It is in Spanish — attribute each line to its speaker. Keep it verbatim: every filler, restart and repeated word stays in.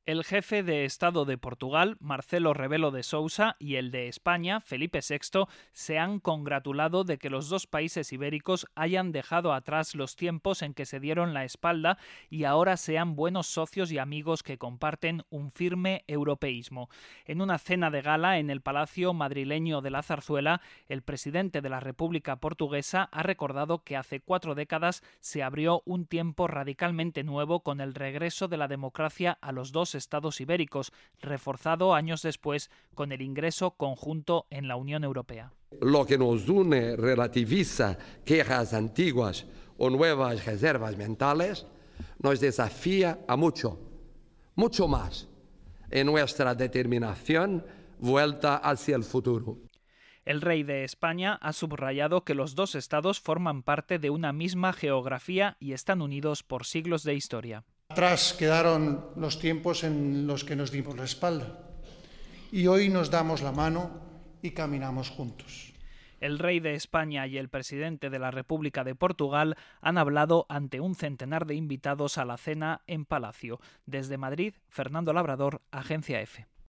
Speaker 1: El jefe de Estado de Portugal, Marcelo Rebelo de Sousa, y el de España, Felipe sexto, se han congratulado de que los dos países ibéricos hayan dejado atrás los tiempos en que se dieron la espalda y ahora sean buenos socios y amigos que comparten un firme europeísmo. En una cena de gala en el Palacio madrileño de la Zarzuela, el presidente de la República Portuguesa ha recordado que hace cuatro décadas se abrió un tiempo radicalmente nuevo con el regreso de la democracia a los dos estados ibéricos, reforzado años después con el ingreso conjunto en la Unión Europea.
Speaker 2: Lo que nos une relativiza quejas antiguas o nuevas reservas mentales, nos desafía a mucho, mucho más, en nuestra determinación vuelta hacia el futuro.
Speaker 1: El rey de España ha subrayado que los dos estados forman parte de una misma geografía y están unidos por siglos de historia.
Speaker 3: Atrás quedaron los tiempos en los que nos dimos la espalda y hoy nos damos la mano y caminamos juntos.
Speaker 1: El rey de España y el presidente de la República de Portugal han hablado ante un centenar de invitados a la cena en Palacio. Desde Madrid, Fernando Labrador, Agencia Efe.